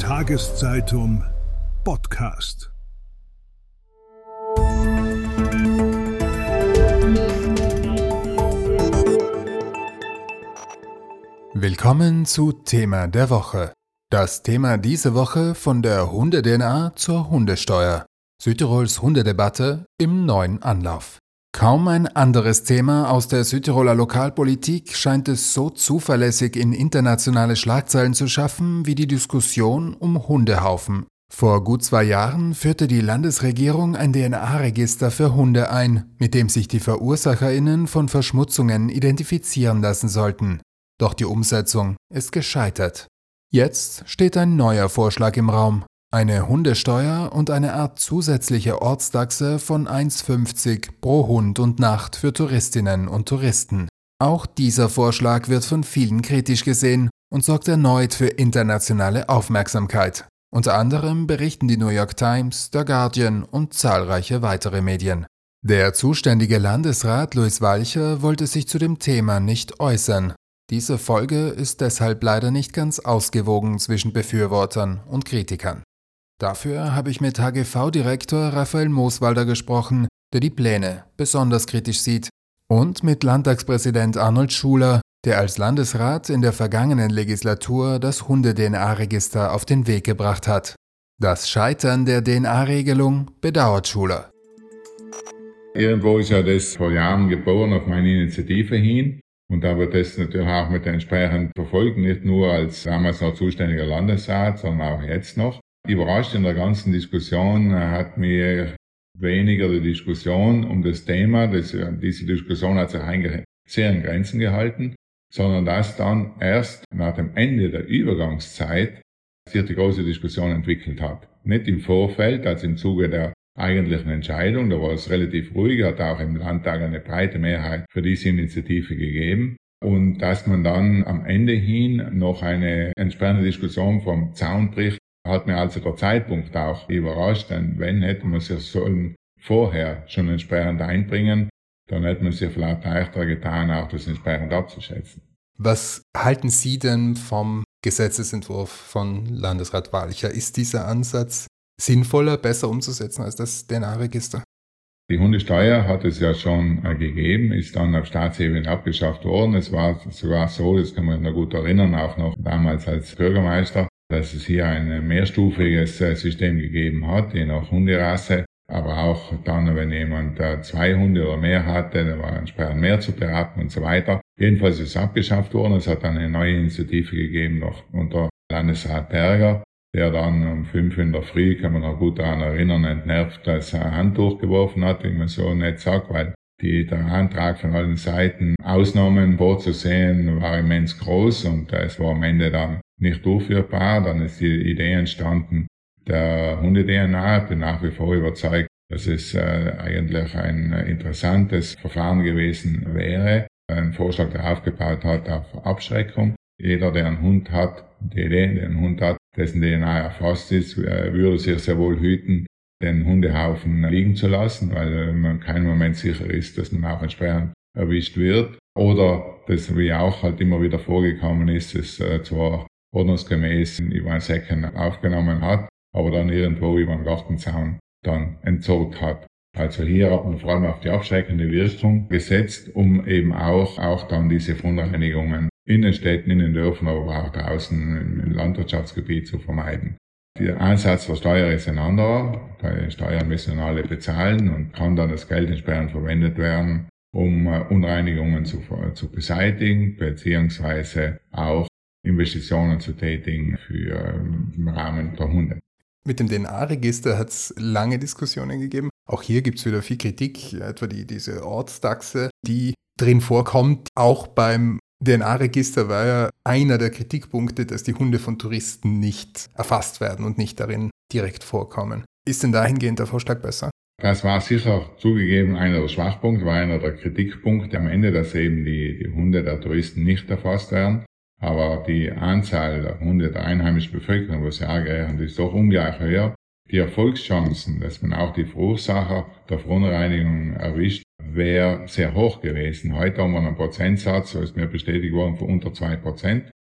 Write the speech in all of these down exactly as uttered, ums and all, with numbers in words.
Tageszeitung Podcast. Willkommen zu Thema der Woche. Das Thema diese Woche von der Hunde-D N A zur Hundesteuer. Südtirols Hundedebatte im neuen Anlauf. Kaum ein anderes Thema aus der Südtiroler Lokalpolitik scheint es so zuverlässig in internationale Schlagzeilen zu schaffen wie die Diskussion um Hundehaufen. Vor gut zwei Jahren führte die Landesregierung ein D N A-Register für Hunde ein, mit dem sich die VerursacherInnen von Verschmutzungen identifizieren lassen sollten. Doch die Umsetzung ist gescheitert. Jetzt steht ein neuer Vorschlag im Raum. Eine Hundesteuer und eine Art zusätzliche Ortstaxe von eins Komma fünfzig pro Hund und Nacht für Touristinnen und Touristen. Auch dieser Vorschlag wird von vielen kritisch gesehen und sorgt erneut für internationale Aufmerksamkeit. Unter anderem berichten die New York Times, der Guardian und zahlreiche weitere Medien. Der zuständige Landesrat Luis Walcher wollte sich zu dem Thema nicht äußern. Diese Folge ist deshalb leider nicht ganz ausgewogen zwischen Befürwortern und Kritikern. Dafür habe ich mit H G V-Direktor Raphael Mooswalder gesprochen, der die Pläne besonders kritisch sieht, und mit Landtagspräsident Arnold Schuler, der als Landesrat in der vergangenen Legislatur das Hunde-D N A-Register auf den Weg gebracht hat. Das Scheitern der D N A-Regelung bedauert Schuler. Irgendwo ist ja das vor Jahren geboren auf meine Initiative hin. Und da wird das natürlich auch mit entsprechend verfolgt, nicht nur als damals noch zuständiger Landesrat, sondern auch jetzt noch. Überrascht in der ganzen Diskussion hat mir weniger die Diskussion um das Thema, das, diese Diskussion hat sich eigentlich sehr in Grenzen gehalten, sondern dass dann erst nach dem Ende der Übergangszeit sich die große Diskussion entwickelt hat. Nicht im Vorfeld, also im Zuge der eigentlichen Entscheidung, da war es relativ ruhig, hat auch im Landtag eine breite Mehrheit für diese Initiative gegeben. Und dass man dann am Ende hin noch eine entsprechende Diskussion vom Zaun bricht, hat mir also der Zeitpunkt auch überrascht, denn wenn hätte man sich sollen vorher schon entsprechend einbringen, dann hätte man sich vielleicht leichter getan, auch das entsprechend abzuschätzen. Was halten Sie denn vom Gesetzesentwurf von Landesrat Walcher? Ist dieser Ansatz sinnvoller, besser umzusetzen als das D N A-Register? Die Hundesteuer hat es ja schon äh, gegeben, ist dann auf Staatsebene abgeschafft worden. Es war sogar so, das kann man sich noch gut erinnern, auch noch damals als Bürgermeister, dass es hier ein mehrstufiges äh, System gegeben hat, je nach Hunderasse. Aber auch dann, wenn jemand äh, zwei Hunde oder mehr hatte, dann war entsprechend mehr zu beraten und so weiter. Jedenfalls ist es abgeschafft worden. Es hat dann eine neue Initiative gegeben, noch unter Landesrat Berger, der dann um fünf in der Früh, kann man noch gut daran erinnern, entnervt das Handtuch geworfen hat, wie man so nett sagt, weil die, der Antrag von allen Seiten, Ausnahmen vorzusehen, war immens groß und es war am Ende dann nicht durchführbar. Dann ist die Idee entstanden, der Hunde-D N A. Ich bin nach wie vor überzeugt, dass es äh, eigentlich ein interessantes Verfahren gewesen wäre. Ein Vorschlag, der aufgebaut hat auf Abschreckung. Jeder, der einen Hund hat, der einen Hund hat, dessen D N A erfasst ist, würde sich sehr wohl hüten, den Hundehaufen liegen zu lassen, weil man keinen Moment sicher ist, dass man auch entsprechend erwischt wird. Oder, das wie auch halt immer wieder vorgekommen ist, es äh, zwar ordnungsgemäß über ein Säckchen aufgenommen hat, aber dann irgendwo über den Gartenzaun dann entsorgt hat. Also hier hat man vor allem auf die abschreckende Wirkung gesetzt, um eben auch, auch dann diese Verunreinigungen in den Städten, in den Dörfern, aber auch draußen im Landwirtschaftsgebiet zu vermeiden. Der Ansatz der Steuer ist ein anderer. Die Steuern müssen alle bezahlen und kann dann das Geld entsprechend verwendet werden, um Unreinigungen zu, zu beseitigen, beziehungsweise auch Investitionen zu tätigen für im Rahmen der Hunde. Mit dem D N A-Register hat es lange Diskussionen gegeben. Auch hier gibt es wieder viel Kritik, etwa die, diese Ortstaxe, die drin vorkommt. Auch beim D N A-Register war ja einer der Kritikpunkte, dass die Hunde von Touristen nicht erfasst werden und nicht darin direkt vorkommen. Ist denn dahingehend der Vorschlag besser? Das war sicher zugegeben einer der Schwachpunkte, war einer der Kritikpunkte am Ende, dass eben die, die Hunde der Touristen nicht erfasst werden. Aber die Anzahl der Hunde der einheimischen Bevölkerung, was ja angerechnet ist, doch ungleich höher. Die Erfolgschancen, dass man auch die Verursacher der Verunreinigung erwischt, wäre sehr hoch gewesen. Heute haben wir einen Prozentsatz, so ist mir bestätigt worden, von unter zwei Prozent.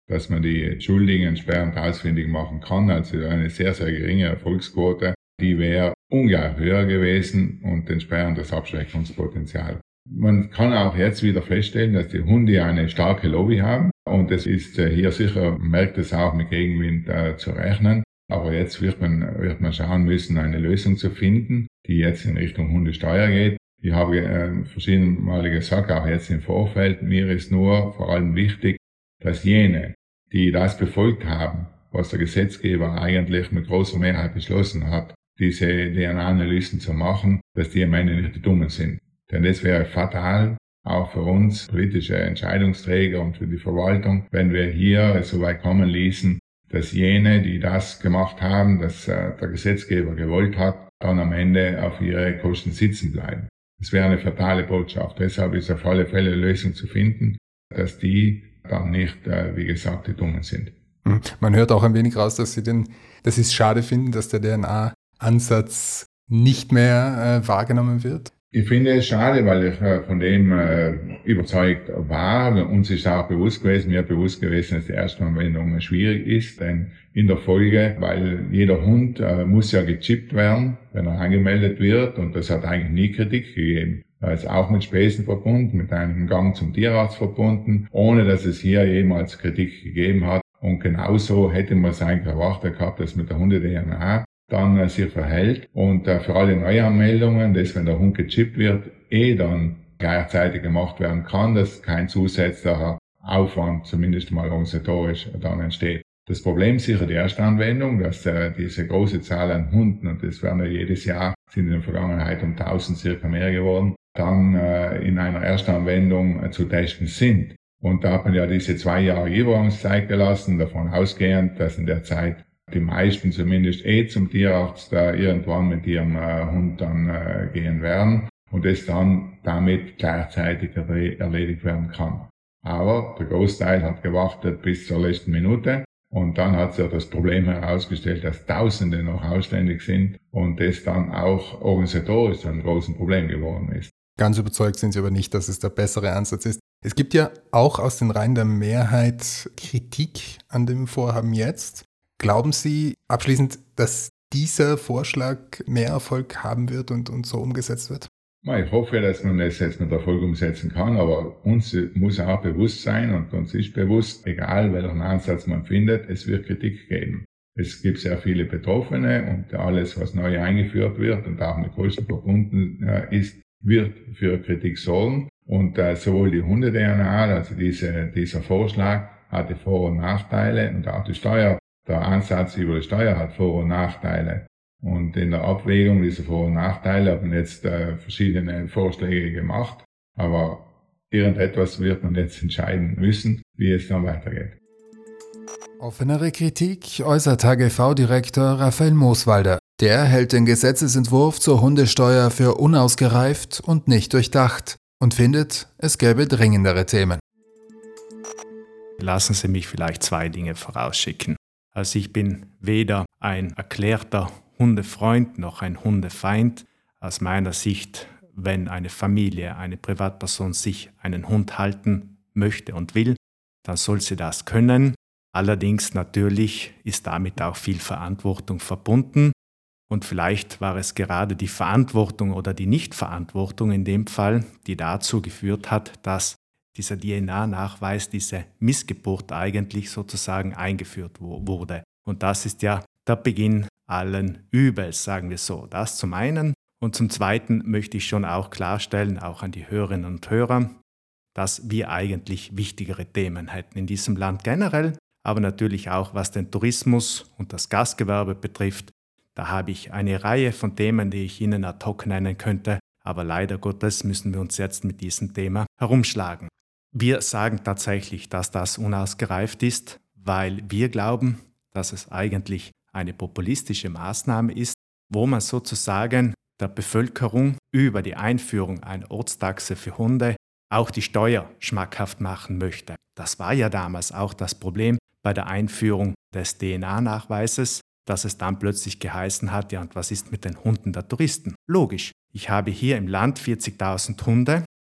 dass man die Schuldigen entsprechend ausfindig machen kann. Also eine sehr, sehr geringe Erfolgsquote. Die wäre ungleich höher gewesen und entsprechend das Abschreckungspotenzial. Man kann auch jetzt wieder feststellen, dass die Hunde eine starke Lobby haben und es ist hier sicher, man merkt es auch, mit Gegenwind äh, zu rechnen. Aber jetzt wird man, wird man schauen müssen, eine Lösung zu finden, die jetzt in Richtung Hundesteuer geht. Ich habe äh, verschiedene Male gesagt, auch jetzt im Vorfeld, mir ist nur vor allem wichtig, dass jene, die das befolgt haben, was der Gesetzgeber eigentlich mit großer Mehrheit beschlossen hat, diese D N A-Analysen zu machen, dass die am Ende nicht die Dummen sind. Denn das wäre fatal, auch für uns politische Entscheidungsträger und für die Verwaltung, wenn wir hier so weit kommen ließen, dass jene, die das gemacht haben, dass äh, der Gesetzgeber gewollt hat, dann am Ende auf ihre Kosten sitzen bleiben. Das wäre eine fatale Botschaft. Deshalb ist auf alle Fälle eine Lösung zu finden, dass die dann nicht, äh, wie gesagt, die Dummen sind. Man hört auch ein wenig raus, dass Sie, den, dass Sie es schade finden, dass der D N A-Ansatz nicht mehr äh, wahrgenommen wird. Ich finde es schade, weil ich äh, von dem äh, überzeugt war. Uns ist auch bewusst gewesen, mir bewusst gewesen, dass die Erstanwendung schwierig ist, denn in der Folge, weil jeder Hund äh, muss ja gechippt werden, wenn er angemeldet wird, und das hat eigentlich nie Kritik gegeben. Da ist auch mit Spesen verbunden, mit einem Gang zum Tierarzt verbunden, ohne dass es hier jemals Kritik gegeben hat. Und genauso hätte man es eigentlich erwartet gehabt, dass mit der Hunde-D N A dann äh, sich verhält und äh, für alle Neuanmeldungen, dass wenn der Hund gechippt wird, eh dann gleichzeitig gemacht werden kann, dass kein zusätzlicher Aufwand, zumindest mal organisatorisch, dann entsteht. Das Problem ist sicher die Erstanwendung, dass äh, diese große Zahl an Hunden, und das werden ja jedes Jahr, sind in der Vergangenheit um tausend circa mehr geworden, dann äh, in einer Erstanwendung äh, zu testen sind. Und da hat man ja diese zwei Jahre Übergangszeit gelassen, davon ausgehend, dass in der Zeit die meisten zumindest eh zum Tierarzt äh, irgendwann mit ihrem äh, Hund dann äh, gehen werden und es dann damit gleichzeitig erledigt werden kann. Aber der Großteil hat gewartet bis zur letzten Minute und dann hat sich das Problem herausgestellt, dass Tausende noch ausständig sind und das dann auch organisatorisch zu einem großen Problem geworden ist. Ganz überzeugt sind Sie aber nicht, dass es der bessere Ansatz ist. Es gibt ja auch aus den Reihen der Mehrheit Kritik an dem Vorhaben jetzt. Glauben Sie abschließend, dass dieser Vorschlag mehr Erfolg haben wird und, und so umgesetzt wird? Ich hoffe, dass man das jetzt mit Erfolg umsetzen kann, aber uns muss auch bewusst sein und uns ist bewusst, egal welchen Ansatz man findet, es wird Kritik geben. Es gibt sehr viele Betroffene und alles, was neu eingeführt wird und auch mit Kosten verbunden ist, wird für Kritik sorgen. Und äh, sowohl die Hunde-D N A, also diese, dieser Vorschlag, hatte Vor- und Nachteile und auch die Steuer. Der Ansatz über die Steuer hat Vor- und Nachteile. Und in der Abwägung dieser Vor- und Nachteile haben jetzt äh, verschiedene Vorschläge gemacht. Aber irgendetwas wird man jetzt entscheiden müssen, wie es dann weitergeht. Offenere Kritik äußert H G V-Direktor Raphael Mooswalder. Der hält den Gesetzesentwurf zur Hundesteuer für unausgereift und nicht durchdacht und findet, es gäbe dringendere Themen. Lassen Sie mich vielleicht zwei Dinge vorausschicken. Also ich bin weder ein erklärter Hundefreund noch ein Hundefeind. Aus meiner Sicht, wenn eine Familie, eine Privatperson sich einen Hund halten möchte und will, dann soll sie das können. Allerdings natürlich ist damit auch viel Verantwortung verbunden. Und vielleicht war es gerade die Verantwortung oder die Nichtverantwortung in dem Fall, die dazu geführt hat, dass dieser D N A-Nachweis, diese Missgeburt eigentlich sozusagen eingeführt wurde. Und das ist ja der Beginn allen Übels, sagen wir so. Das zum einen. Und zum Zweiten möchte ich schon auch klarstellen, auch an die Hörerinnen und Hörer, dass wir eigentlich wichtigere Themen hätten in diesem Land generell, aber natürlich auch was den Tourismus und das Gastgewerbe betrifft. Da habe ich eine Reihe von Themen, die ich Ihnen ad hoc nennen könnte, aber leider Gottes müssen wir uns jetzt mit diesem Thema herumschlagen. Wir sagen tatsächlich, dass das unausgereift ist, weil wir glauben, dass es eigentlich eine populistische Maßnahme ist, wo man sozusagen der Bevölkerung über die Einführung einer Ortstaxe für Hunde auch die Steuer schmackhaft machen möchte. Das war ja damals auch das Problem bei der Einführung des D N A-Nachweises, dass es dann plötzlich geheißen hat, ja und was ist mit den Hunden der Touristen? Logisch, ich habe hier im Land vierzigtausend Hunde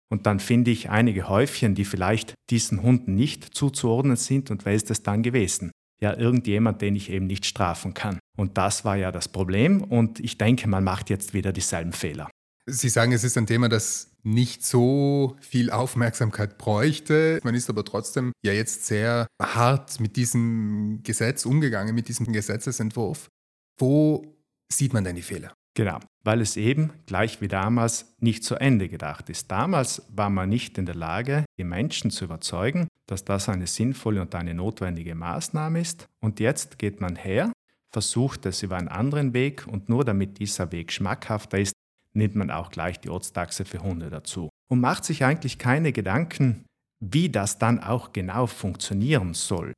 Und dann finde ich einige Häufchen, die vielleicht diesen Hunden nicht zuzuordnen sind. Und wer ist es dann gewesen? Ja, irgendjemand, den ich eben nicht strafen kann. Und das war ja das Problem. Und ich denke, man macht jetzt wieder dieselben Fehler. Sie sagen, es ist ein Thema, das nicht so viel Aufmerksamkeit bräuchte. Man ist aber trotzdem ja jetzt sehr hart mit diesem Gesetz umgegangen, mit diesem Gesetzesentwurf. Wo sieht man denn die Fehler? Genau, weil es eben gleich wie damals nicht zu Ende gedacht ist. Damals war man nicht in der Lage, die Menschen zu überzeugen, dass das eine sinnvolle und eine notwendige Maßnahme ist. Und jetzt geht man her, versucht es über einen anderen Weg und nur damit dieser Weg schmackhafter ist, nimmt man auch gleich die Ortstaxe für Hunde dazu. Und macht sich eigentlich keine Gedanken, wie das dann auch genau funktionieren soll.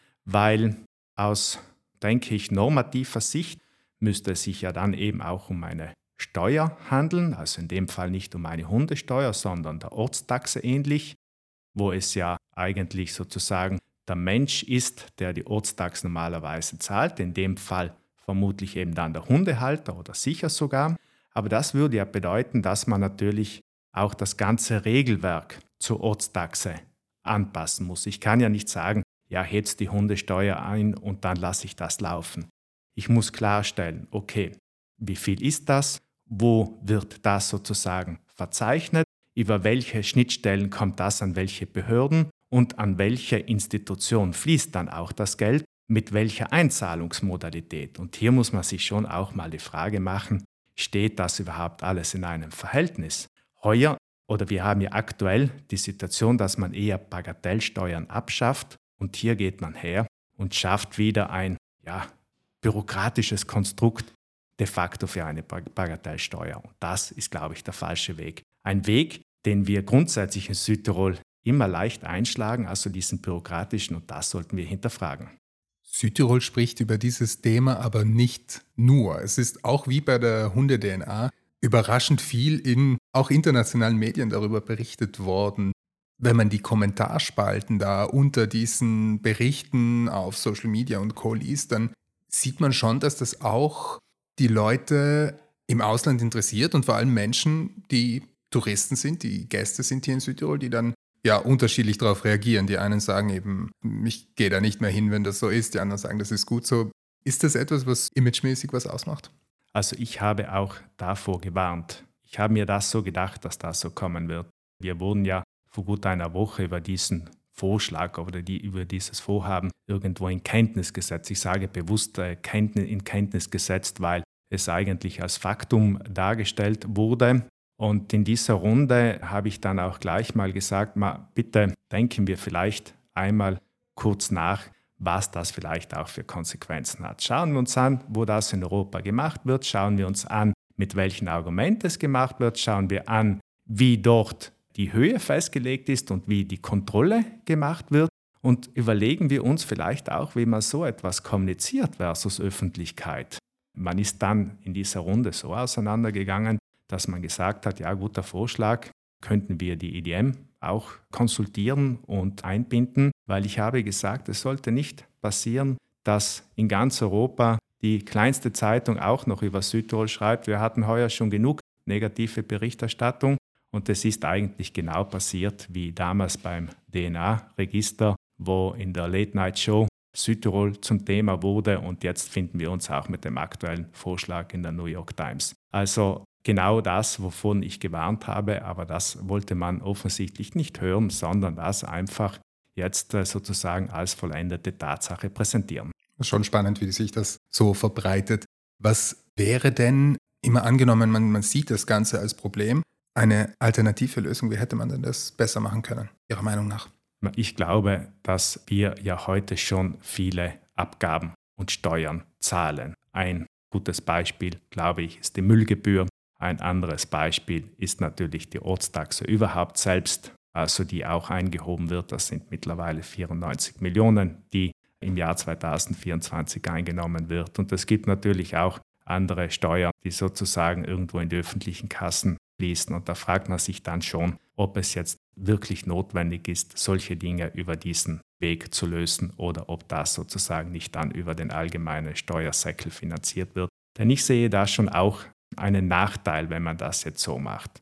Weil aus, denke ich, normativer Sicht müsste es sich ja dann eben auch um eine Steuer handeln, also in dem Fall nicht um eine Hundesteuer, sondern der Ortstaxe ähnlich, wo es ja eigentlich sozusagen der Mensch ist, der die Ortstaxe normalerweise zahlt, in dem Fall vermutlich eben dann der Hundehalter oder sicher sogar. Aber das würde ja bedeuten, dass man natürlich auch das ganze Regelwerk zur Ortstaxe anpassen muss. Ich kann ja nicht sagen, ja, hetzt die Hundesteuer ein und dann lasse ich das laufen. Ich muss klarstellen, okay, wie viel ist das? Wo wird das sozusagen verzeichnet? Über welche Schnittstellen kommt das an welche Behörden? Und an welche Institution fließt dann auch das Geld? Mit welcher Einzahlungsmodalität? Und hier muss man sich schon auch mal die Frage machen, steht das überhaupt alles in einem Verhältnis? Heuer, oder wir haben ja aktuell die Situation, dass man eher Bagatellsteuern abschafft. Und hier geht man her und schafft wieder ein, ja, bürokratisches Konstrukt de facto für eine Bagatellsteuer. Und das ist, glaube ich, der falsche Weg. Ein Weg, den wir grundsätzlich in Südtirol immer leicht einschlagen, also diesen bürokratischen, und das sollten wir hinterfragen. Südtirol spricht über dieses Thema aber nicht nur. Es ist auch wie bei der Hunde-D N A überraschend viel in auch internationalen Medien darüber berichtet worden. Wenn man die Kommentarspalten da unter diesen Berichten auf Social Media und Co. liest, dann sieht man schon, dass das auch die Leute im Ausland interessiert und vor allem Menschen, die Touristen sind, die Gäste sind hier in Südtirol, die dann ja unterschiedlich darauf reagieren. Die einen sagen eben, ich gehe da nicht mehr hin, wenn das so ist. Die anderen sagen, das ist gut so. Ist das etwas, was imagemäßig was ausmacht? Also ich habe auch davor gewarnt. Ich habe mir das so gedacht, dass das so kommen wird. Wir wurden ja vor gut einer Woche über diesen Vorschlag oder die, über dieses Vorhaben irgendwo in Kenntnis gesetzt. Ich sage bewusst äh, in Kenntnis gesetzt, weil es eigentlich als Faktum dargestellt wurde. Und in dieser Runde habe ich dann auch gleich mal gesagt, ma, bitte denken wir vielleicht einmal kurz nach, was das vielleicht auch für Konsequenzen hat. Schauen wir uns an, wo das in Europa gemacht wird. Schauen wir uns an, mit welchen Argumenten es gemacht wird. Schauen wir an, wie dort die Höhe festgelegt ist und wie die Kontrolle gemacht wird. Und überlegen wir uns vielleicht auch, wie man so etwas kommuniziert versus Öffentlichkeit. Man ist dann in dieser Runde so auseinandergegangen, dass man gesagt hat, ja, guter Vorschlag, könnten wir die I D M auch konsultieren und einbinden, weil ich habe gesagt, es sollte nicht passieren, dass in ganz Europa die kleinste Zeitung auch noch über Südtirol schreibt, wir hatten heuer schon genug negative Berichterstattung. Und es ist eigentlich genau passiert wie damals beim D N A-Register, wo in der Late-Night-Show Südtirol zum Thema wurde und jetzt finden wir uns auch mit dem aktuellen Vorschlag in der New York Times. Also genau das, wovon ich gewarnt habe, aber das wollte man offensichtlich nicht hören, sondern das einfach jetzt sozusagen als vollendete Tatsache präsentieren. Schon spannend, wie sich das so verbreitet. Was wäre denn, immer angenommen, man, man sieht das Ganze als Problem, eine alternative Lösung? Wie hätte man denn das besser machen können, Ihrer Meinung nach? Ich glaube, dass wir ja heute schon viele Abgaben und Steuern zahlen. Ein gutes Beispiel, glaube ich, ist die Müllgebühr. Ein anderes Beispiel ist natürlich die Ortstaxe überhaupt selbst, also die auch eingehoben wird. Das sind mittlerweile vierundneunzig Millionen, die im Jahr zweitausendvierundzwanzig eingenommen wird. Und es gibt natürlich auch andere Steuern, die sozusagen irgendwo in die öffentlichen Kassen fließen. Und da fragt man sich dann schon, ob es jetzt wirklich notwendig ist, solche Dinge über diesen Weg zu lösen oder ob das sozusagen nicht dann über den allgemeinen Steuersäckel finanziert wird. Denn ich sehe da schon auch einen Nachteil, wenn man das jetzt so macht.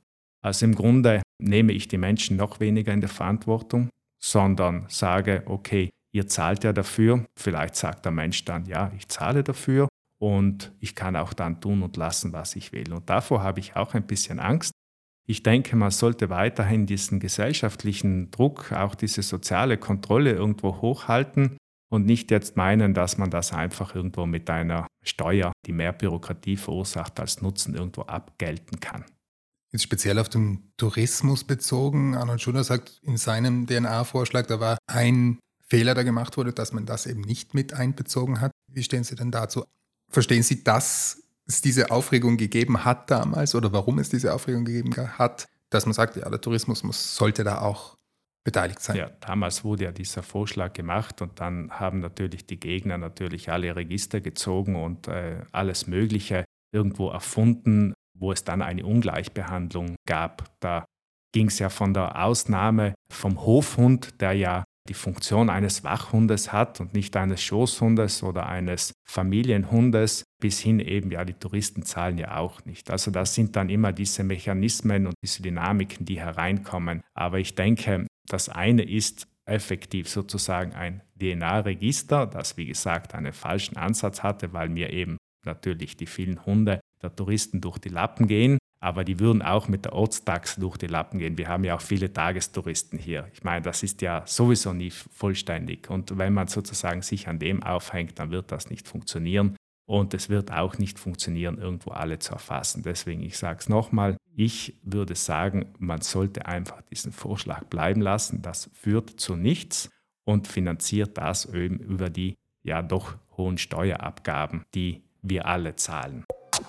Also im Grunde nehme ich die Menschen noch weniger in der Verantwortung, sondern sage, okay, ihr zahlt ja dafür. Vielleicht sagt der Mensch dann, ja, ich zahle dafür und ich kann auch dann tun und lassen, was ich will. Und davor habe ich auch ein bisschen Angst. Ich denke, man sollte weiterhin diesen gesellschaftlichen Druck, auch diese soziale Kontrolle irgendwo hochhalten und nicht jetzt meinen, dass man das einfach irgendwo mit einer Steuer, die mehr Bürokratie verursacht als Nutzen, irgendwo abgelten kann. Jetzt speziell auf den Tourismus bezogen. Arnold Schuller sagt in seinem D N A-Vorschlag, da war ein Fehler, der gemacht wurde, dass man das eben nicht mit einbezogen hat. Wie stehen Sie denn dazu? Verstehen Sie, dass es diese Aufregung gegeben hat damals oder warum es diese Aufregung gegeben hat, dass man sagt, ja, der Tourismus muss, sollte da auch beteiligt sein? Ja, damals wurde ja dieser Vorschlag gemacht und dann haben natürlich die Gegner natürlich alle Register gezogen und äh, alles Mögliche irgendwo erfunden, wo es dann eine Ungleichbehandlung gab. Da ging es ja von der Ausnahme vom Hofhund, der ja die Funktion eines Wachhundes hat und nicht eines Schoßhundes oder eines Familienhundes, bis hin eben, ja, die Touristen zahlen ja auch nicht. Also das sind dann immer diese Mechanismen und diese Dynamiken, die hereinkommen. Aber ich denke, das eine ist effektiv sozusagen ein D N A-Register, das wie gesagt einen falschen Ansatz hatte, weil mir eben natürlich die vielen Hunde der Touristen durch die Lappen gehen, aber die würden auch mit der Ortstaxe durch die Lappen gehen. Wir haben ja auch viele Tagestouristen hier. Ich meine, das ist ja sowieso nie vollständig. Und wenn man sozusagen sich an dem aufhängt, dann wird das nicht funktionieren. Und es wird auch nicht funktionieren, irgendwo alle zu erfassen. Deswegen, ich sage es nochmal, ich würde sagen, man sollte einfach diesen Vorschlag bleiben lassen. Das führt zu nichts und finanziert das eben über die ja doch hohen Steuerabgaben, die wir alle zahlen.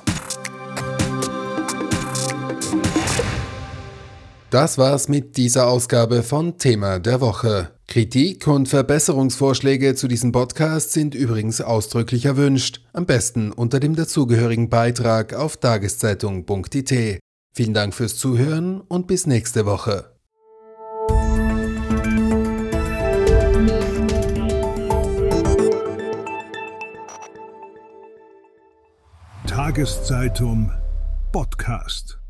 Das war's mit dieser Ausgabe von Thema der Woche. Kritik und Verbesserungsvorschläge zu diesem Podcast sind übrigens ausdrücklich erwünscht. Am besten unter dem dazugehörigen Beitrag auf tageszeitung punkt I T. Vielen Dank fürs Zuhören und bis nächste Woche. Tageszeitung Podcast.